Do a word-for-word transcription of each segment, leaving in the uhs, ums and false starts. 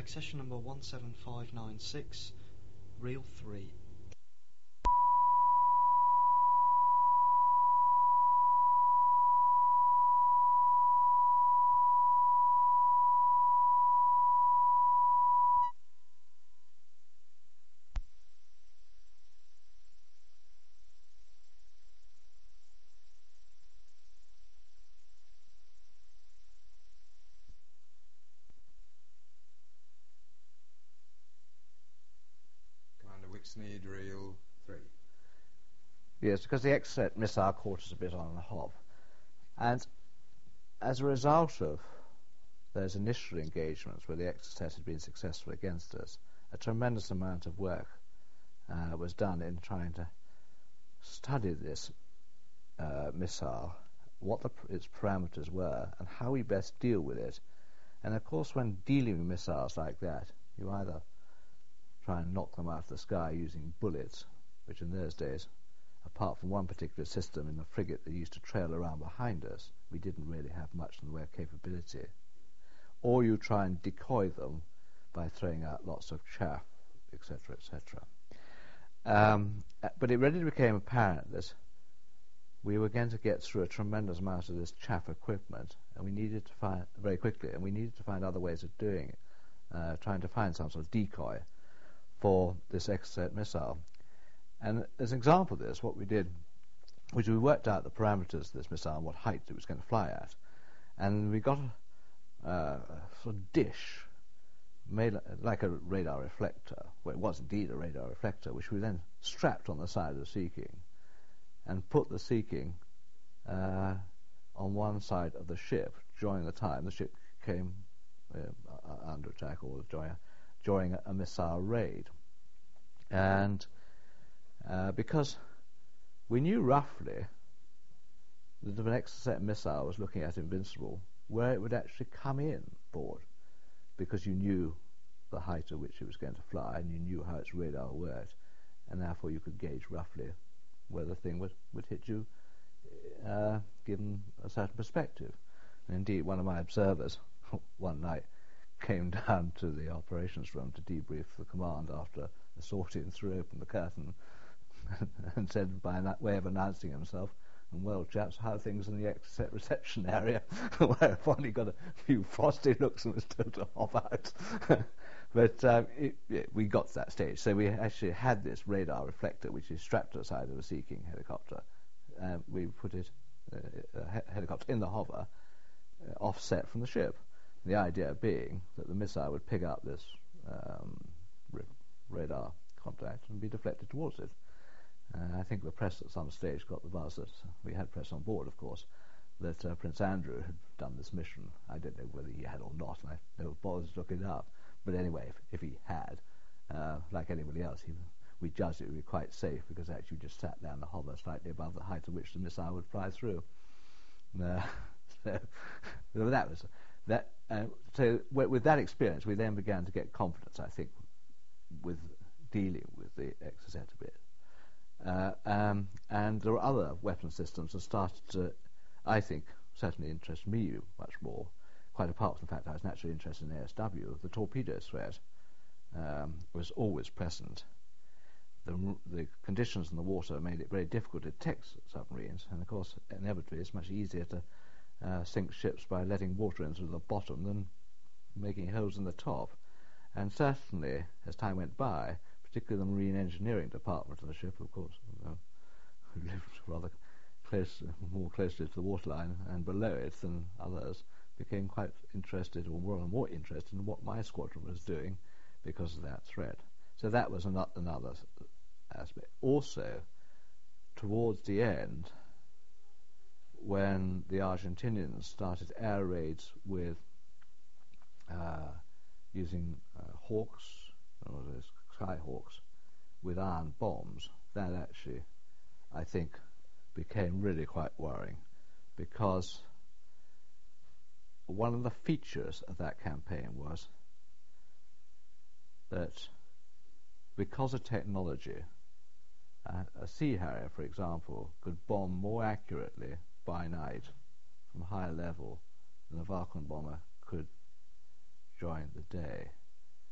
Accession number one seven five nine six, reel three. Need reel three. Yes, because the Exocet missile caught us a bit on the hop. And as a result of those initial engagements where the Exocet had been successful against us, a tremendous amount of work uh, was done in trying to study this uh, missile, what the, its parameters were, and how we best deal with it. And of course, when dealing with missiles like that, you either try and knock them out of the sky using bullets, which in those days, apart from one particular system in the frigate that used to trail around behind us, we didn't really have much in the way of capability. Or you try and decoy them by throwing out lots of chaff, et cetera, et cetera. Um, but it readily became apparent that we were going to get through a tremendous amount of this chaff equipment, and we needed to find, very quickly, and we needed to find other ways of doing it, uh, trying to find some sort of decoy for this Exocet missile. And as an example of this, what we did was we worked out the parameters of this missile and what height it was going to fly at. And we got a, uh, a sort of dish made like a radar reflector. Well, it was indeed a radar reflector, which we then strapped on the side of the Sea King and put the Sea King uh, on one side of the ship during the time the ship came uh, under attack or during a during a missile raid. And uh, because we knew roughly that if an Exocet missile was looking at Invincible, where it would actually come in board, because you knew the height at which it was going to fly and you knew how its radar worked, and therefore you could gauge roughly where the thing would, would hit you, uh, given a certain perspective. And indeed, one of my observers one night came down to the operations room to debrief the command after the sortie and threw open the curtain and said, by a way of announcing himself, "And well, chaps, how are things in the Exocet reception area?" Whereupon he got a few frosty looks and was told to hop out. But um, it, it, we got to that stage. So we actually had this radar reflector, which is strapped to the side of a Sea King helicopter. Um, we put it, uh, a he- helicopter in the hover, uh, offset from the ship. The idea being that the missile would pick up this um, r- radar contact and be deflected towards it. Uh, I think the press at some stage got the buzz that we had press on board, of course, that uh, Prince Andrew had done this mission. I don't know whether he had or not, and I never bothered to look it up. But anyway, if, if he had, uh, like anybody else, he, we judged it would be quite safe because actually we just sat down the hover slightly above the height at which the missile would fly through. Uh, so that was that. Uh, so w- with that experience, we then began to get confidence, I think, with dealing with the Exocet a bit. Uh, um, and there were other weapon systems that started to, I think, certainly interest me much more, quite apart from the fact I was naturally interested in A S W. The torpedo threat um, was always present. The, the conditions in the water made it very difficult to detect submarines, and of course, inevitably, it's much easier to uh, sink ships by letting water into the bottom than making holes in the top. And certainly, as time went by, particularly the marine engineering department of the ship, of course, uh, who lived rather close, more closely to the waterline and below it than others, became quite interested, or more and more interested, in what my squadron was doing because of that threat. So that was an- another aspect. Also, towards the end, when the Argentinians started air raids with uh, using uh, Hawks, or those Skyhawks, with iron bombs, that actually, I think, became really quite worrying, because one of the features of that campaign was that because of technology, uh, a Sea Harrier, for example, could bomb more accurately by night from higher level than a Vulcan bomber could during the day.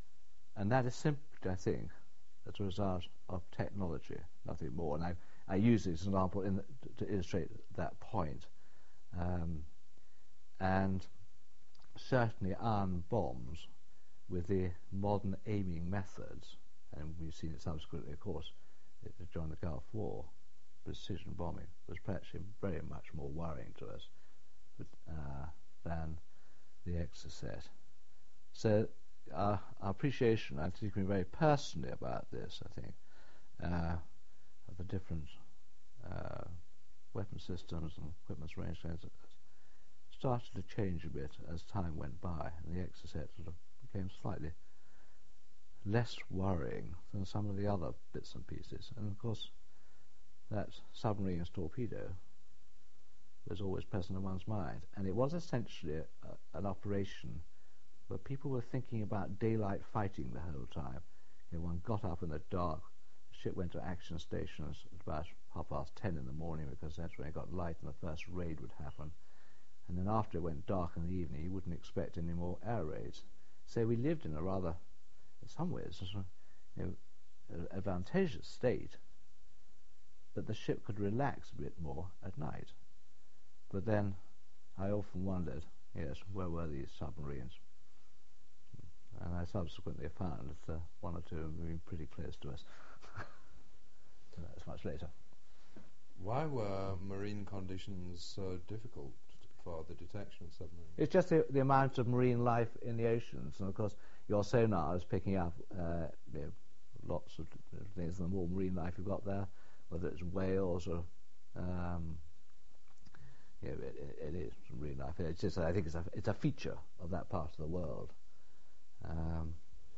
and that is simply, I think, as a result of technology, nothing more. And I, I use this example in the, to, to illustrate that point. Um, and certainly iron bombs with the modern aiming methods, and we've seen it subsequently, of course, during the Gulf War, precision bombing was perhaps very much more worrying to us but, uh, than the Exocet. So our, our appreciation, I think, very personally about this, I think, uh, of the different uh, weapon systems and equipment range started to change a bit as time went by, and the Exocet sort of became slightly less worrying than some of the other bits and pieces. And of course, that submarine's torpedo was always present in one's mind, and it was essentially a, an operation where people were thinking about daylight fighting the whole time. You know, one got up in the dark, the ship went to action stations at about half past ten in the morning, because that's when it got light and the first raid would happen. And then after it went dark in the evening, you wouldn't expect any more air raids. So we lived in a rather, in some ways, you know, advantageous state, that the ship could relax a bit more at night. But then I often wondered, yes, where were these submarines? And I subsequently found that uh, one or two have been pretty close to us. So that's much later. Why were marine conditions so difficult for the detection of submarines? It's just the, the amount of marine life in the oceans, and of course your sonar is picking up uh, you know, lots of things. The more marine life you've got there, whether it's whales or um, you know, it, it, it is marine life. It's just, I think it's a it's a feature of that part of the world. Um,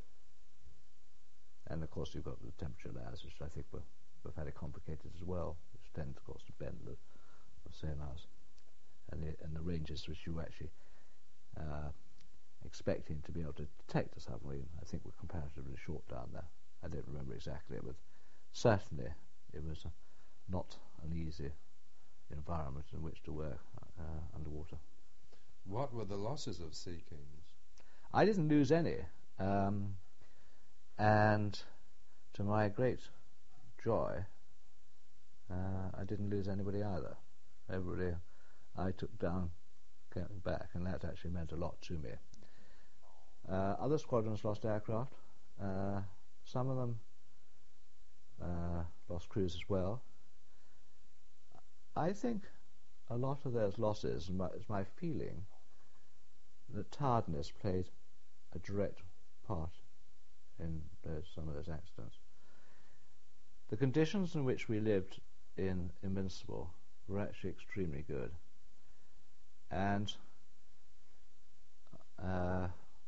and of course you've got the temperature layers, which I think were, were fairly complicated as well, which tend, of course, to bend the, the sonars. And the, and the ranges which you actually uh, expecting to be able to detect a submarine, I think, were comparatively short down there. I don't remember exactly, but certainly it was uh, not an easy environment in which to work uh, underwater. What were the losses of Sea Kings? I didn't lose any, um, and to my great joy, uh, I didn't lose anybody either. Everybody I took down came back, and that actually meant a lot to me. Uh, other squadrons lost aircraft. Uh, some of them uh, lost crews as well. I think a lot of those losses, my, it's my feeling, that tiredness played a direct part in those, some of those accidents. The conditions in which we lived in Invincible were actually extremely good. And uh,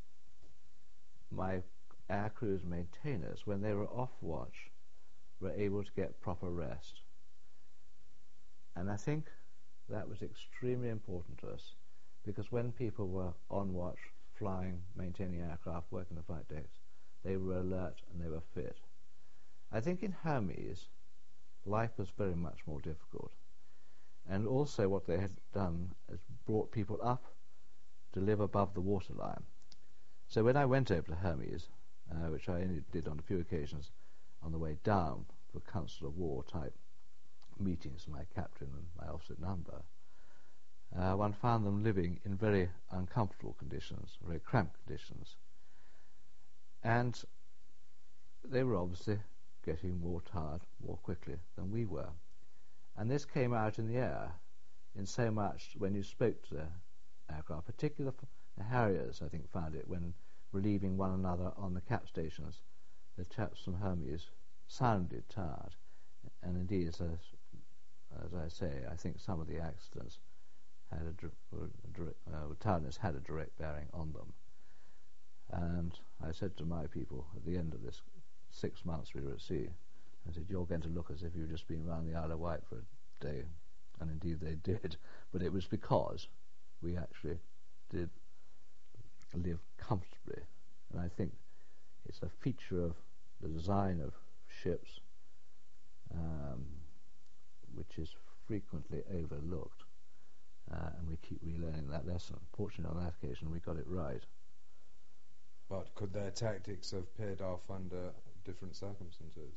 my air crews maintainers, when they were off watch, were able to get proper rest. And I think that was extremely important to us, because when people were on watch, flying, maintaining aircraft, working the flight decks, they were alert and they were fit. I think in Hermes, life was very much more difficult. And also what they had done is brought people up to live above the waterline. So when I went over to Hermes, uh, which I only did on a few occasions on the way down for Council of War type meetings with my captain and my officer number, uh, one found them living in very uncomfortable conditions, very cramped conditions. And they were obviously getting more tired more quickly than we were. And this came out in the air in so much when you spoke to the aircraft, particularly the Harriers, I think, found it when relieving one another on the cap stations. The chaps from Hermes sounded tired. And indeed, as, as I say, I think some of the accidents had a, uh, tiredness had a direct bearing on them. And I said to my people at the end of this six months we were at sea, I said, you're going to look as if you've just been round the Isle of Wight for a day. And indeed they did. But it was because we actually did live comfortably. And I think it's a feature of the design of ships um, which is frequently overlooked. Uh, and we keep relearning that lesson. Fortunately, on that occasion, we got it right. But could their tactics have paid off under different circumstances?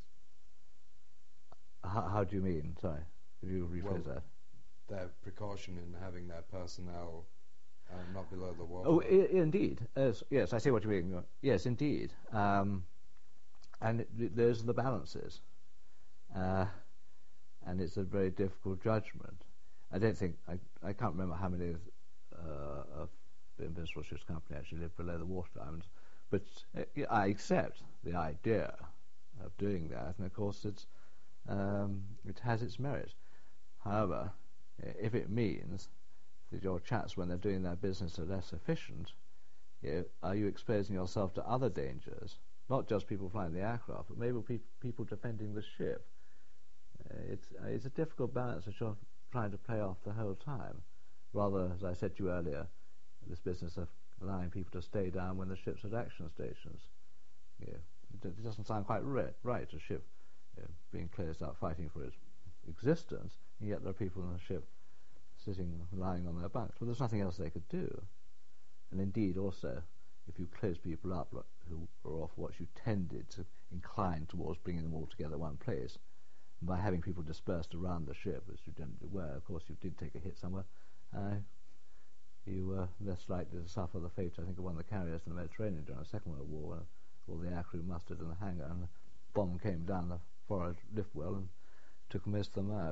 How, how do you mean? Sorry, could you rephrase Well, that? Their precaution in having their personnel uh, not below the water. Oh, I- indeed. Yes, yes, I see what you mean. Yes, indeed. Um, and it, those are the balances. Uh, and it's a very difficult judgment. I don't think, I, I can't remember how many uh, of the Invincible Ships Company actually live below the water diamonds, but uh, I accept the idea of doing that, and of course it's, um, it has its merit. However, if it means that your chaps, when they're doing their business, are less efficient, you know, are you exposing yourself to other dangers, not just people flying the aircraft, but maybe pe- people defending the ship? Uh, it's, uh, it's a difficult balance that you're trying to play off the whole time, rather, as I said to you earlier, this business of allowing people to stay down when the ship's at action stations. You know, it, it doesn't sound quite right, right a ship you know, being closed up fighting for its existence, and yet there are people on the ship sitting, lying on their bunks. Well, there's nothing else they could do. And indeed, also, if you close people up who are off watch, you tended to incline towards bringing them all together in one place. And by having people dispersed around the ship, as you generally were, of course, you did take a hit somewhere, uh, you were less likely to suffer the fate, I think, of one of the carriers in the Mediterranean during the Second World War, when all the aircrew mustered in the hangar, and the bomb came down the forward lift well and took most of them out.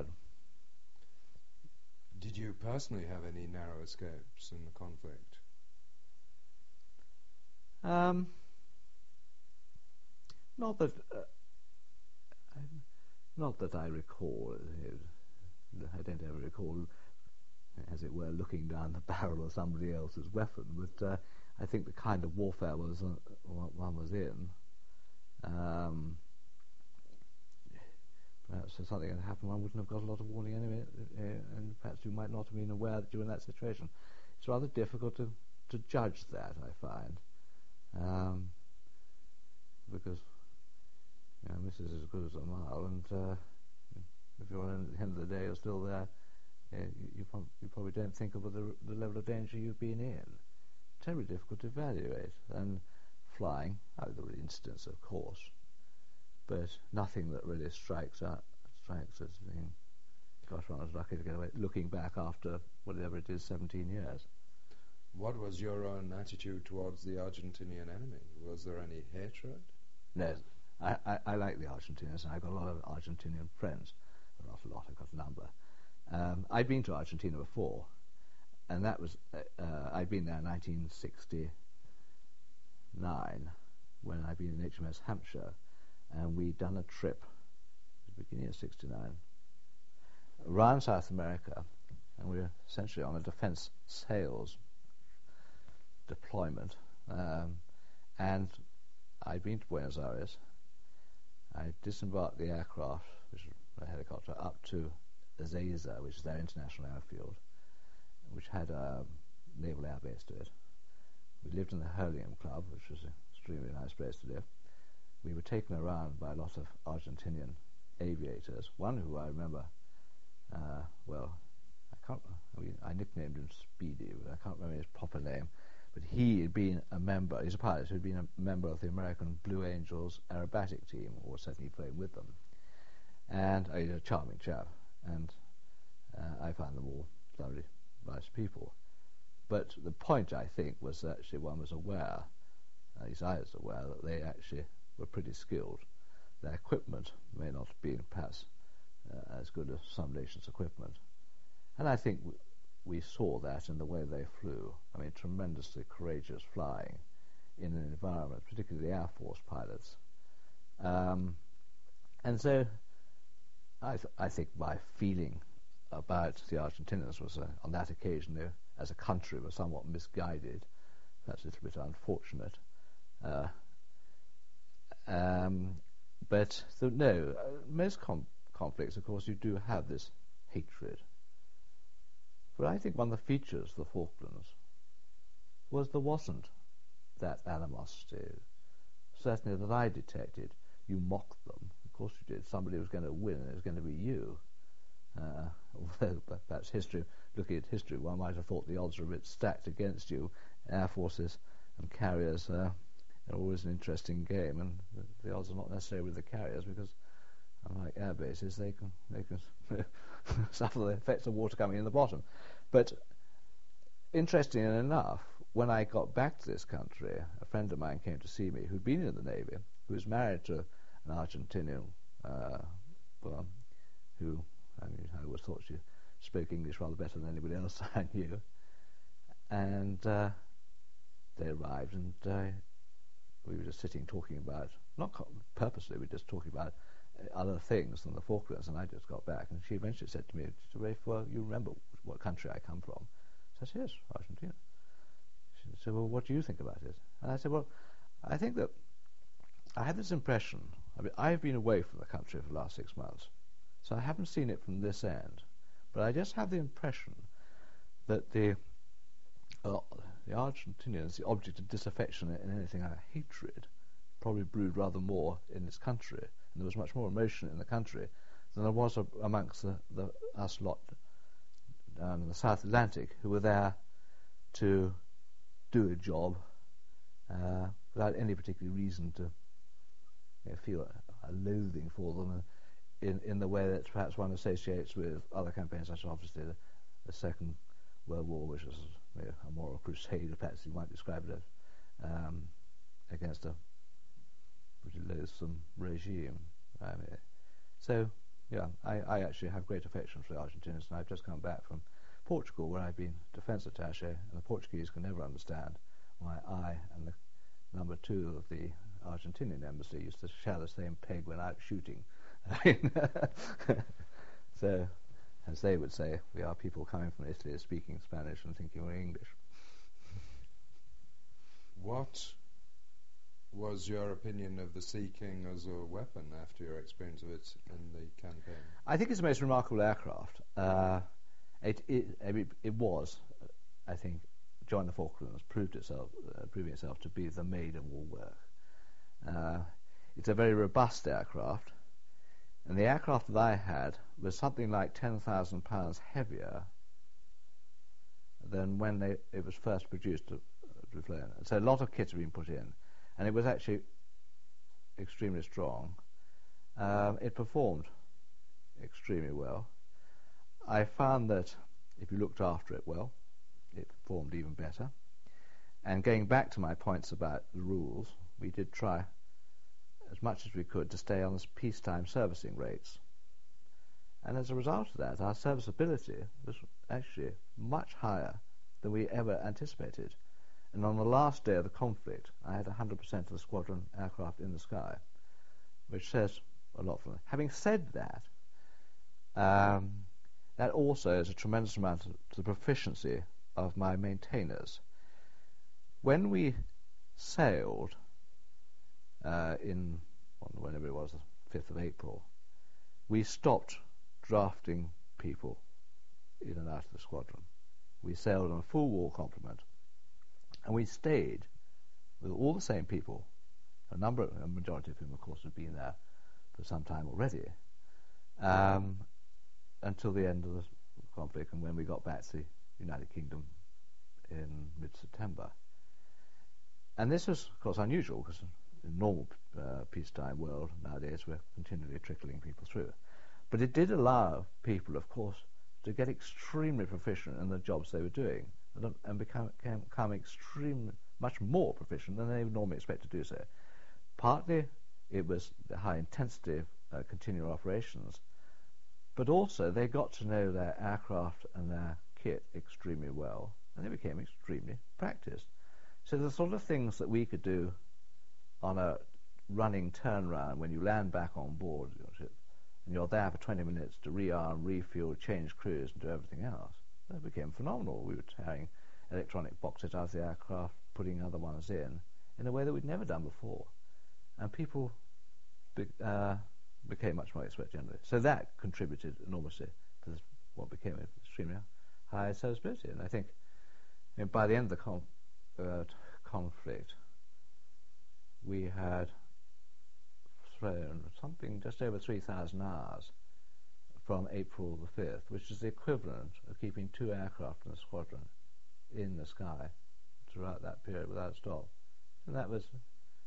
Did you personally have any narrow escapes in the conflict? Um, not that, uh, I, not that I recall. I don't ever recall, as it were, looking down the barrel of somebody else's weapon. But uh, I think the kind of warfare was uh, one was in. Um, perhaps if something had happened, one wouldn't have got a lot of warning anyway, uh, and perhaps you might not have been aware that you were in that situation. It's rather difficult to, to judge that, I find, um, because you know, Missus is as good as a mile, and uh, if you're at the end of the day you're still there, uh, you, you, prob- you probably don't think of the, the level of danger you've been in. Terribly difficult to evaluate. And flying, oh, there were incidents, of course, but nothing that really strikes out, strikes as being, gosh, I was lucky to get away. Looking back after whatever it is, seventeen years. What was your own attitude towards the Argentinian enemy? Was there any hatred? No, I, I, I like the Argentinians, and I've got a lot of Argentinian friends. Well, not a lot, I've got a number. Um, I'd been to Argentina before, and that was, uh, uh, I'd been there in nineteen sixty-nine, when I'd been in H M S Hampshire, and we'd done a trip, at the beginning of sixty-nine, around South America, and we were essentially on a defence sales deployment, um, and I'd been to Buenos Aires. I disembarked the aircraft, which was a helicopter, up to Ezeiza, which is their international airfield, which had a naval air base to it. We lived in the Hurlingham Club, which was an extremely nice place to live. We were taken around by a lot of Argentinian aviators, one who I remember, uh, well, I can't, I mean, I nicknamed him Speedy, but I can't remember his proper name, but he had been a member, he's a pilot who had been a member of the American Blue Angels aerobatic team, or certainly playing with them. And uh, he's a charming chap, and uh, I found them all thoroughly nice people. But the point, I think, was that actually one was aware, at least I was aware, that they actually were pretty skilled. Their equipment may not have been perhaps uh, as good as some nations' equipment. And I think w- we saw that in the way they flew. I mean, tremendously courageous flying in an environment, particularly the Air Force pilots. Um, and so I, th- I think my feeling about the Argentinians was, uh, on that occasion, they, as a country, were somewhat misguided, perhaps a little bit unfortunate. Uh, um, but the, no, uh, most com- conflicts, of course, you do have this hatred. But I think one of the features of the Falklands was there wasn't that animosity. Certainly that I detected. You mocked them. Of course you did. Somebody was going to win, and it was going to be you. Uh, although perhaps history, looking at history, one might have thought the odds were a bit stacked against you. Air forces and carriers uh, they're always an interesting game, and the, the odds are not necessarily with the carriers because, unlike air bases, they can they can suffer the effects of water coming in the bottom. But interestingly enough, when I got back to this country, a friend of mine came to see me who'd been in the Navy, who was married to an Argentinian uh, well, who I mean I always thought she spoke English rather better than anybody else I knew, and uh, they arrived, and uh, we were just sitting talking about, not co- purposely, we were just talking about uh, other things than the Falklands, and I just got back, and she eventually said to me, Rafe, well, you remember what country I come from? So I said, yes, Argentina. She said, well, what do you think about it? And I said, well, I think that I have this impression, I mean, I've been away from the country for the last six months, so I haven't seen it from this end, but I just have the impression that the uh, the Argentinians, the object of disaffection and anything like hatred, probably brewed rather more in this country, and there was much more emotion in the country than there was a, amongst the, the us lot down in the South Atlantic who were there to do a job uh, without any particular reason to you know, feel a, a loathing for them in, in the way that perhaps one associates with other campaigns, such as obviously the, the Second World War, which was you know, a moral crusade, perhaps you might describe it as, um, against a pretty loathsome regime. I mean, so, yeah, I, I actually have great affection for the Argentinians, and I've just come back from Portugal, where I've been defence attaché, and the Portuguese can never understand why I and the number two of the Argentinian embassy used to share the same peg when out shooting. So, as they would say, we are people coming from Italy speaking Spanish and thinking we're English. What was your opinion of the Sea King as a weapon after your experience of it in the campaign? I think it's the most remarkable aircraft. Uh, it, it, it, it was, I think, joining the Falklands proved itself, uh, proving itself to be the maid of all work. Uh, it's a very robust aircraft, and the aircraft that I had was something like ten thousand pounds heavier than when they, it was first produced to, uh, to be flown. So a lot of kit had been put in, and it was actually extremely strong. Um, it performed extremely well. I found that if you looked after it well, it performed even better. And going back to my points about the rules, we did try as much as we could to stay on the peacetime servicing rates. And as a result of that, our serviceability was actually much higher than we ever anticipated. And on the last day of the conflict, I had one hundred percent of the squadron aircraft in the sky, which says a lot for me. Having said that, um, that also is a tremendous amount to the proficiency of my maintainers. When we sailed uh, in, whenever it was, the fifth of April, we stopped drafting people in and out of the squadron. We sailed on a full war complement, and we stayed with all the same people, a number, a majority of whom, of course, had been there for some time already, um, until the end of the conflict, and when we got back to the United Kingdom in mid-September. And this was, of course, unusual, because in the normal uh, peacetime world nowadays we're continually trickling people through. But it did allow people, of course, to get extremely proficient in the jobs they were doing, and, and become, become extremely, much more proficient than they would normally expect to do so. Partly it was the high intensity of uh, continual operations, but also they got to know their aircraft and their kit extremely well, and they became extremely practiced. So the sort of things that we could do on a running turnaround when you land back on board your ship, and you're there for twenty minutes to rearm, refuel, change crews, and do everything else, that became phenomenal. We were tearing electronic boxes out of the aircraft, putting other ones in, in a way that we'd never done before. And people be, uh, became much more expert generally. So that contributed enormously to this, what became an extremely high serviceability. And I think I mean, by the end of the con- uh, conflict, we had thrown something just over three thousand hours from April the fifth, which is the equivalent of keeping two aircraft in the squadron in the sky throughout that period without stop. And that was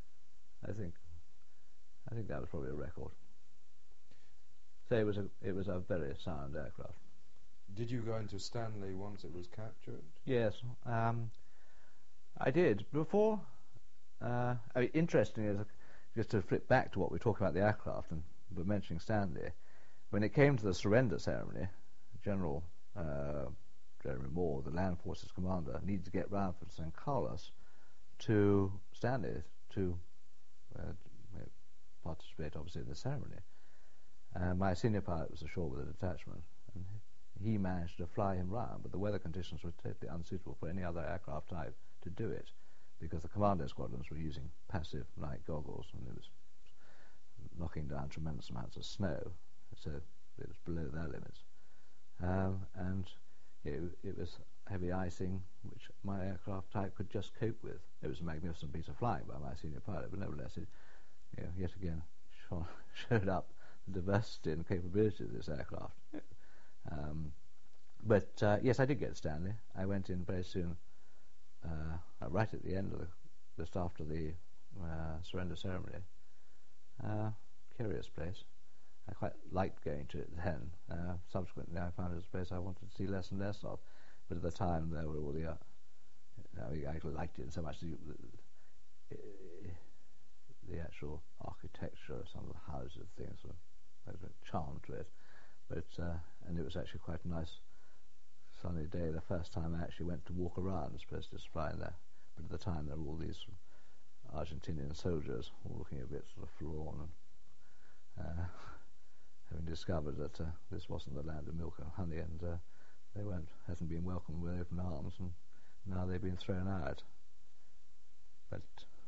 I think I think that was probably a record. So it was a it was a very sound aircraft. Did you go into Stanley once it was captured? Yes, um, I did. Before, uh, I mean, interesting is, just to flip back to what we were talking about the aircraft, and we're mentioning Stanley, when it came to the surrender ceremony, General uh, Jeremy Moore, the Land Forces commander, needed to get round from San Carlos to Stanley to uh, participate, obviously, in the ceremony. Uh, my senior pilot was ashore with a detachment, and he managed to fly him round, but the weather conditions were totally unsuitable for any other aircraft type to do it, because the commando squadrons were using passive night goggles, and it was knocking down tremendous amounts of snow, so it was below their limits. Um, and it, it was heavy icing, which my aircraft type could just cope with. It was a magnificent piece of flying by my senior pilot, but nevertheless, it, you know, yet again showed, showed up the diversity and capability of this aircraft. Um, but uh, yes, I did get Stanley. I went in very soon, uh, right at the end of the, just after the uh, surrender ceremony. Uh, curious place. I quite liked going to it then. Uh, subsequently, I found it was a place I wanted to see less and less of. But at the time, there were all the. Uh, you know, I liked it so much. The, the, the actual architecture of some of the houses, things, were, there was a charm to it. But uh, and it was actually quite a nice sunny day. The first time I actually went to walk around, as opposed to just flying there. But at the time, there were all these Argentinian soldiers, all looking a bit sort of forlorn, and uh, having discovered that uh, this wasn't the land of milk and honey, and uh, they weren't hadn't been welcomed with open arms, and now they've been thrown out. But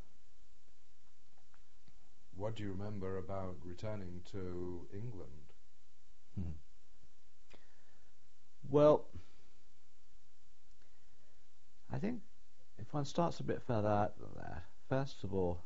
what do you remember about returning to England? Hmm. Well, I think if one starts a bit further out than that, first of all,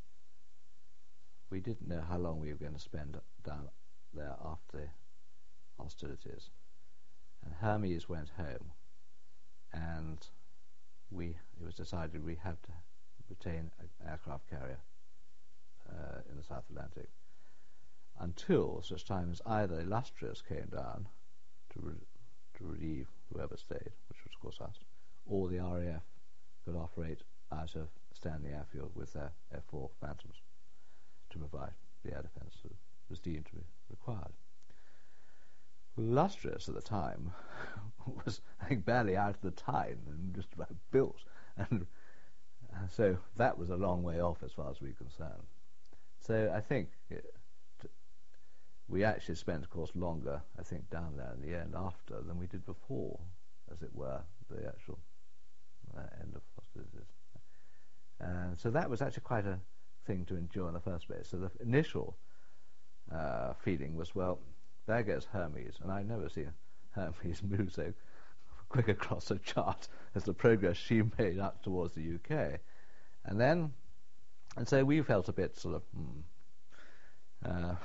we didn't know how long we were going to spend down there after the hostilities. And Hermes went home, and we it was decided we had to retain an aircraft carrier uh, in the South Atlantic until such time as either Illustrious came down to re- to relieve whoever stayed, which was of course us, or the R A F could operate out of Stanley Airfield with their F four Phantoms to provide the air defence that was deemed to be required. Illustrious at the time was, I think, barely out of the Tyne and just about built, and uh, so that was a long way off as far as we were concerned. So I think it, t- we actually spent, of course, longer, I think, down there in the end after than we did before, as it were, the actual uh, end of hostilities. And so that was actually quite a thing to endure in the first place. So the initial uh, feeling was, well, there goes Hermes, and I've never seen Hermes move so quick across a chart as the progress she made up towards the U K. And then, and so we felt a bit sort of, hmm. Uh,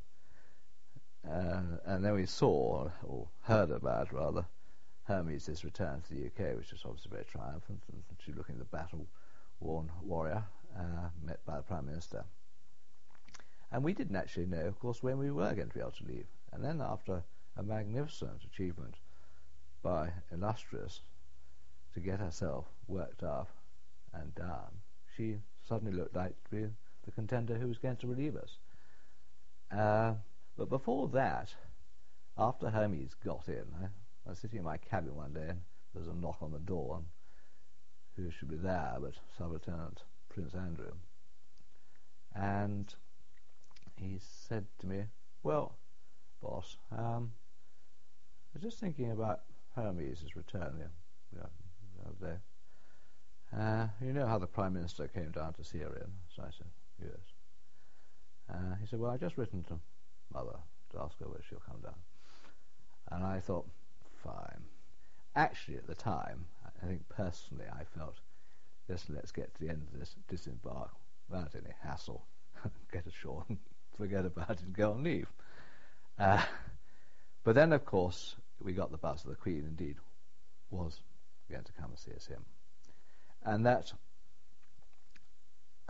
uh, and then we saw, or heard about rather, Hermes' return to the U K, which was obviously very triumphant, and she looking the battle-worn warrior, uh, met by the Prime Minister. And we didn't actually know, of course, when we were going to be able to leave. And then after a magnificent achievement by Illustrious to get herself worked up and down, she suddenly looked like to be the contender who was going to relieve us. Uh, but before that, after Hermes got in, I, I was sitting in my cabin one day, and there was a knock on the door, and who should be there but Sub-Lieutenant Prince Andrew. And he said to me, well, boss, um, I was just thinking about Hermes' return here, you know, the other day. Uh, you know how the Prime Minister came down to see her in? So I said, yes. Uh, he said, well, I've just written to Mother to ask her whether she'll come down. And I thought, fine. Actually, at the time, I think personally I felt, just let's get to the end of this, disembark without any hassle, get ashore and forget about it and go on leave. Uh, but then, of course, we got the buzz that the Queen indeed was going to come and see us in. And that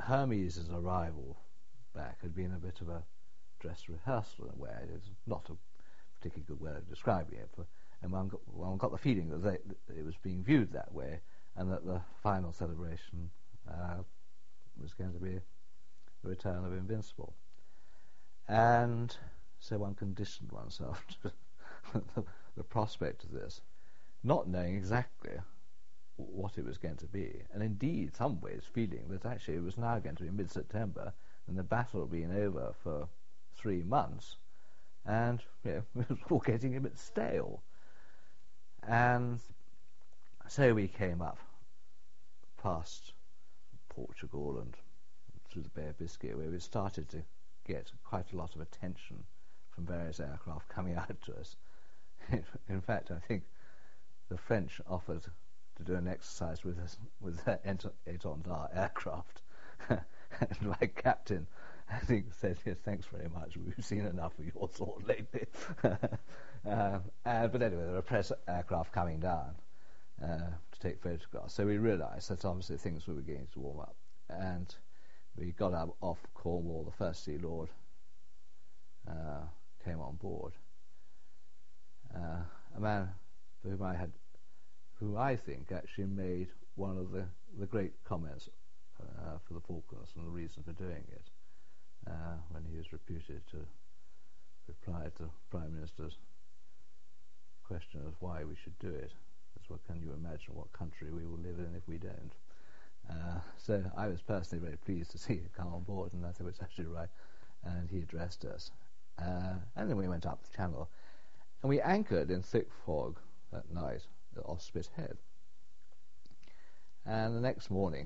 Hermes' arrival back had been a bit of a dress rehearsal in a way. It's not a particularly good way of describing it, but, and one got, one got the feeling that, they, that it was being viewed that way, and that the final celebration uh, was going to be the return of Invincible. And so one conditioned oneself to the, the prospect of this, not knowing exactly what it was going to be, and indeed, some ways, feeling that actually it was now going to be mid-September, and the battle had been over for three months, and you know, it was all getting a bit stale. And so we came up past Portugal and through the Bay of Biscay, where we started to get quite a lot of attention from various aircraft coming out to us. In fact, I think the French offered to do an exercise with us with their Étendard aircraft, and my captain, I think, said, "Yes, thanks very much. We've seen enough of your sort lately." uh, uh, but anyway, there were press aircraft coming down uh, to take photographs, so we realised that obviously things were beginning to warm up, and we got up off Cornwall. The First Sea Lord uh, came on board. Uh, a man for whom I had, who I think actually made one of the, the great comments uh, for the Falklands and the reason for doing it, uh, when he was reputed to reply to the Prime Minister's question of why we should do it. As well, can you imagine what country we will live in if we don't? Uh, so I was personally very pleased to see him come on board, and I think it was actually right. And he addressed us. Uh, and then we went up the channel, and we anchored in thick fog that night off Spit Head. And the next morning,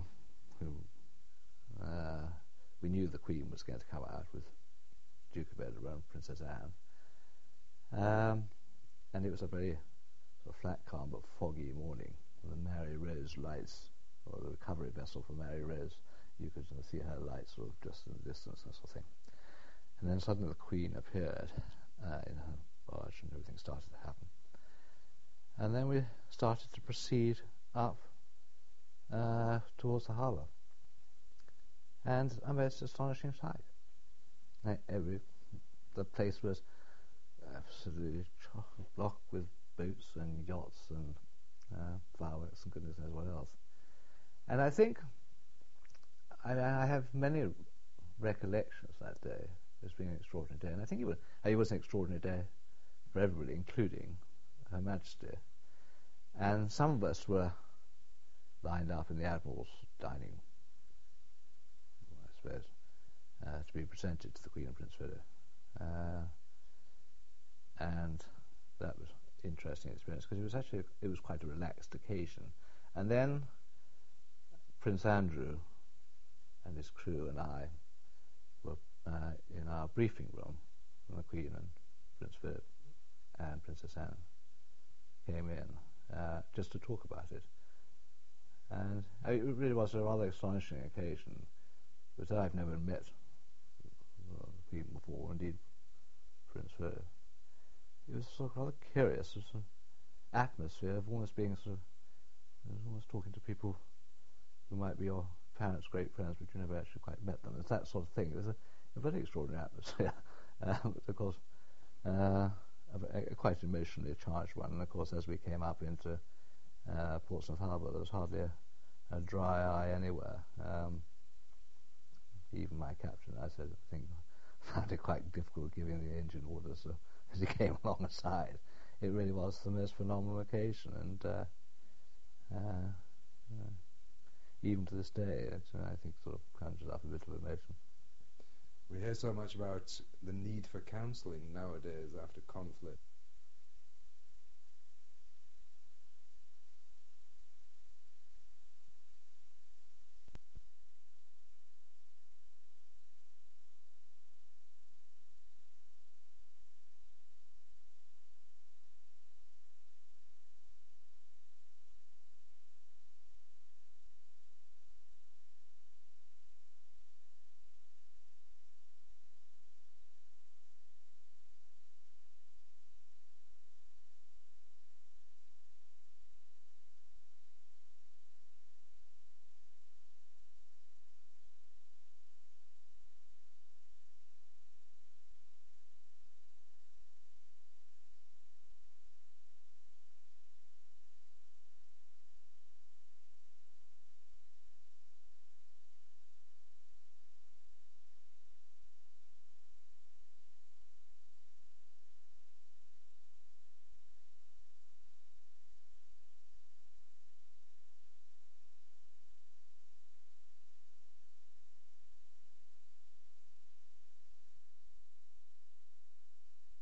uh, we knew the Queen was going to come out with Duke of Edinburgh and Princess Anne. Um, and it was a very sort of flat, calm, but foggy morning. And the Mary Rose lights, or the recovery vessel for Mary Rose, you could sort of see her lights sort of just in the distance, that sort of thing. And then suddenly the Queen appeared uh, in her barge, and everything started to happen. And then we started to proceed up uh, towards the harbour. And a most astonishing sight. Like every, the place was absolutely blocked with boats and yachts and uh, fireworks and goodness knows what else. And I think I, I have many recollections that day as being an extraordinary day. And I think it was, it was an extraordinary day for everybody, including Her Majesty. And some of us were lined up in the Admiral's dining, I suppose, uh, to be presented to the Queen and Prince Philip. Uh, and that was an interesting experience, because it was actually, it was quite a relaxed occasion. And then Prince Andrew and his crew and I were uh, in our briefing room when the Queen and Prince Philip and Princess Anne came in uh, just to talk about it. And uh, it really was a rather astonishing occasion, because I've never met the Queen before, indeed Prince Philip. It was sort of rather curious, sort of atmosphere of almost being sort of, it was almost talking to people who might be your parents' great friends, but you never actually quite met them. It's that sort of thing. It was a, a very extraordinary atmosphere, uh, but of course, uh, a, a quite emotionally charged one. And of course, as we came up into uh, Portsmouth Harbour, there was hardly a, a dry eye anywhere. Um, even my captain, I said, I think, found it quite difficult giving the engine orders uh, as he came alongside. It really was the most phenomenal occasion, and uh, uh, uh, even to this day, it, uh, I think, sort of conjures up a bit of emotion. We hear so much about the need for counselling nowadays after conflict.